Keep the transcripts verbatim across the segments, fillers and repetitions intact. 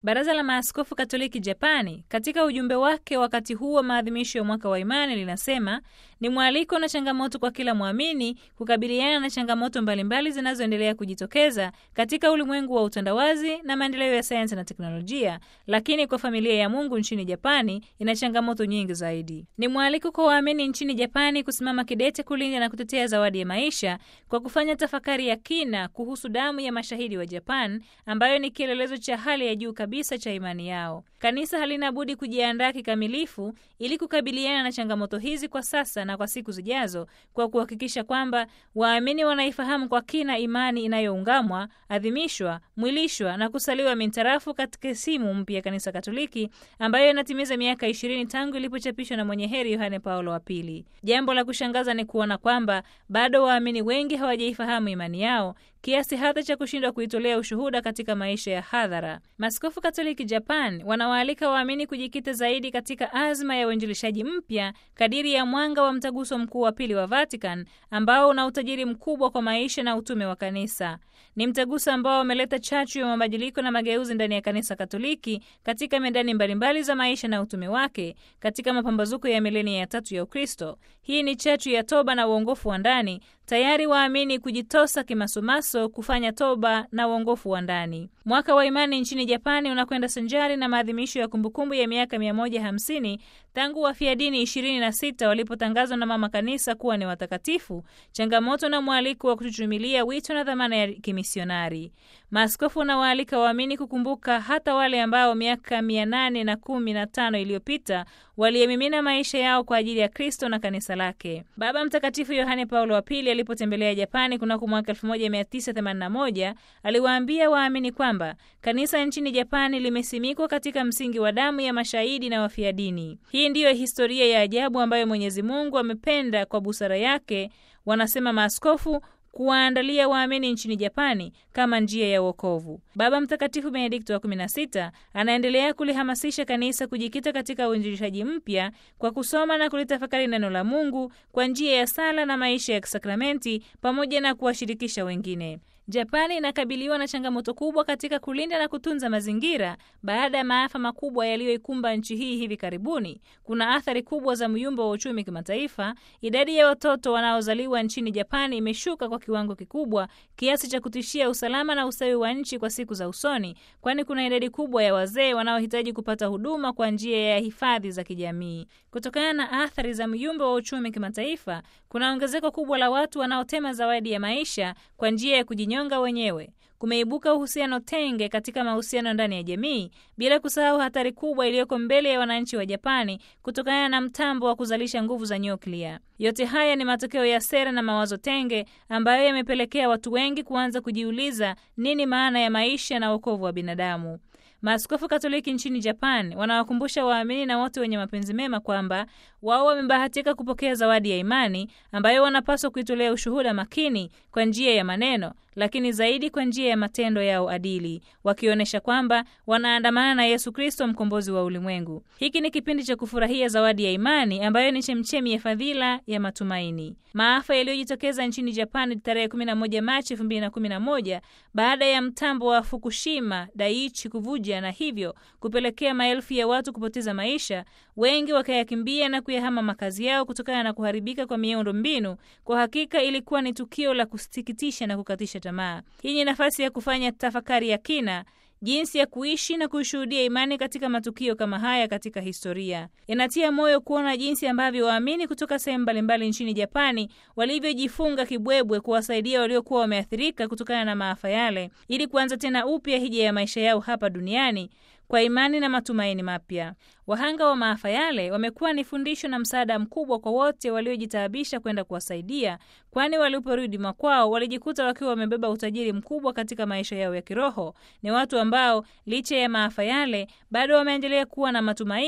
Baraza la Maaskofu Katoliki Japani katika ujumbe wake wakati huu wa maadhimisho ya mwaka wa imani linasema ni mwaliko na changamoto kwa kila muamini kukabiliana na changamoto mbalimbali zinazoendelea kujitokeza katika ulimwengu wa utandawazi na maendeleo ya sayansi na teknolojia, lakini kwa familia ya Mungu nchini Japani ina changamoto nyingi zaidi. Ni mwaliko kwa waamini nchini Japani kusimama kidete kulinda na kutetea zawadi ya maisha kwa kufanya tafakari ya kina kuhusu damu ya mashahidi wa Japan ambayo ni kielelezo cha hali ya juu kabisa cha imani yao. Kanisa halina budi kujiandaa kikamilifu ili kukabiliana na changamoto hizi kwa sasa na kwa siku zijazo, kwa kuhakikisha kwamba waamini wanaifahamu kwa kina imani inayoungamwa, adhimishwa, mwilishwa na kusaliwa mintarafu katika simu mpya ya Kanisa Katoliki ambayo inatimiza miaka ishirini tangu ilipochapishwa na mwenye heri Yohane Paulo wa Pili. Jambo la kushangaza ni kuona kwamba bado waamini wengi hawajaifahamu imani yao kiasi hata cha kushindwa kuitolea ushuhuda katika maisha ya hadhara. Maaskofu Katoliki Japan wanawaalika waamini kujikita zaidi katika azma ya uinjilishaji mpya kadiri ya mwanga wa Mtaguso Mkuu wa Pili wa Vatican ambao una utajiri mkubwa kwa maisha na utume wa kanisa. Ni mtaguso ambao umeleta chachu ya mabadiliko na mageuzi ndani ya Kanisa Katoliki katika medani mbalimbali za maisha na utume wake katika mapambazuko ya milenia ya tatu ya Ukristo. Hii ni chachu ya toba na uongofu wa ndani, tayari waamini kujitosa kimasumaso kufanya toba na uongofu wa ndani. Mwaka wa imani nchini Japani unakwenda sanjari na maadhimisho ya kumbukumbu ya miaka mia moja hamsini tangu wafia dini ishirini na sita walipotangazwa na Mama Kanisa kuwa ni watakatifu, changamoto na mwaliko wa kututumilia wito na dhamana ya kimisionari. Maaskofu wanawaalika waamini kukumbuka hata wale ambao miaka mia nane na kumi na tano iliyopita waliyemimina maisha yao kwa ajili ya Kristo na kanisa lake. Baba Mtakatifu Yohane Paulo wa Pili alipotembelea Japani kunako mwaka elfu moja mia tisa themanini na moja aliwaambia waamini kwamba kanisa nchini Japani limesimikwa katika msingi wa damu ya mashahidi na wafia dini. Hii ndiyo historia ya ajabu ambayo Mwenyezi Mungu amependa kwa busara yake, wanasema maaskofu, kuwaandalia waamini nchini Japani kama njia ya wokovu. Baba Mtakatifu Benedikto wa kumi na sita anaendelea kulihamasisha kanisa kujikita katika uinjilishaji mpya kwa kusoma na kulitafakari neno la Mungu kwa njia ya sala na maisha ya sakramenti pamoja na kuwashirikisha wengine. Japani inakabiliwa na changamoto kubwa katika kulinda na kutunza mazingira baada ya maafa makubwa yaliyoikumba nchi hii hivi karibuni. Kuna athari kubwa za myumbo wa uchumi kimataifa. Idadi ya watoto wanaozaliwa nchini Japani imeshuka kwa kiwango kikubwa kiasi cha kutishia usalama na ustawi wa nchi kwa siku za usoni, kwani kuna idadi kubwa ya wazee wanaohitaji kupata huduma kwa njia ya hifadhi za kijamii. Kutokana na athari za myumbo wa uchumi kimataifa, kuna ongezeko kubwa la watu wanaotema zawadi ya maisha kwa njia ya kujinyonga wenyewe. Kumeibuka uhusiano tenge katika mahusiano ndani ya jamii, bila kusahau hatari kubwa iliyoko mbele ya wananchi wa Japani kutokana na mtambo wa kuzalisha nguvu za nyuklia. Yote haya ni matokeo ya sera na mawazo tenge ambayo yamepelekea watu wengi kuanza kujiuliza nini maana ya maisha na wokovu wa binadamu. Maaskofu Katoliki nchini Japan wanawakumbusha waamini na wote wenye mapenzi mema kwamba wao wamebahatika kupokea zawadi ya imani ambayo wanapaswa kuitolea ushuhuda makini kwa njia ya maneno, lakini zaidi kwa njia ya matendo yao adili, wakionyesha kwamba wanaandamana na Yesu Kristo, mkombozi wa ulimwengu. Hiki ni kipindi cha kufurahia zawadi ya imani ambayo ni chemchemi ya fadhila ya matumaini. Maafa yaliyojitokeza nchini Japan tarehe kumi na moja Machi elfu mbili na kumi na moja baada ya mtambo wa Fukushima Daiichi kuvuja na hivyo kupelekea maelfu ya watu kupoteza maisha, wengi wakayakimbia na kuyahama makazi yao kutokana na kuharibika kwa miundo mbinu. Kwa hakika ilikuwa ni tukio la kusikitisha na kukatisha tamaa. Hii ni nafasi ya kufanya tafakari ya kina jinsi ya kuishi na kushuhudia imani katika matukio kama haya katika historia. Inatia moyo kuona jinsi ambavyo waamini kutoka sehemu mbalimbali nchini Japani walivyojifunga kibwebwe kuwasaidia waliokuwa wameathirika kutokana na maafa yale, ili kuanza tena upya hija ya maisha yao hapa duniani kwa imani na matumaini mapya. Wahanga wa maafa yale wamekuwa ni fundisho na msaada mkubwa kwa wote waliojitaabisha kwenda kuwasaidia, kwani waliporudi makwao walijikuta wakiwa wamebeba utajiri mkubwa katika maisha yao ya kiroho. Ni watu ambao licha ya maafa yale bado wameendelea kuwa na matumaini,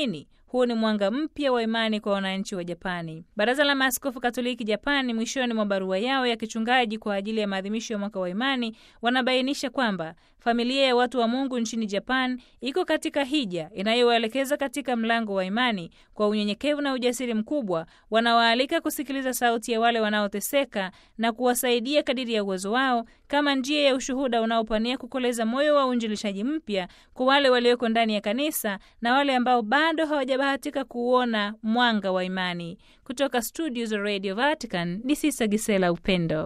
Huu ni mwanga mpya wa imani kwa wananchi wa Japani. Baraza la Maaskofu Katoliki Japani, mwishoni mwa barua yao ya kichungaji kwa ajili ya maadhimisho ya mwaka wa imani, wanabainisha kwamba familia ya watu wa Mungu nchini Japan iko katika hija inayowaelekeza katika mlango wa imani. Kwa unyenyekevu na ujasiri mkubwa, wanawaalika kusikiliza sauti ya wale wanaoteseka na kuwasaidia kadiri ya uwezo wao, kama njia ya ushuhuda unaopania kukoleza moyo wa uinjilishaji mpya kwa wale walioko ndani ya kanisa na wale ambao bado hawajabahatika kuona mwanga wa imani. Kutoka studio za Radio Vatican, ni Sista Gisela Upendo.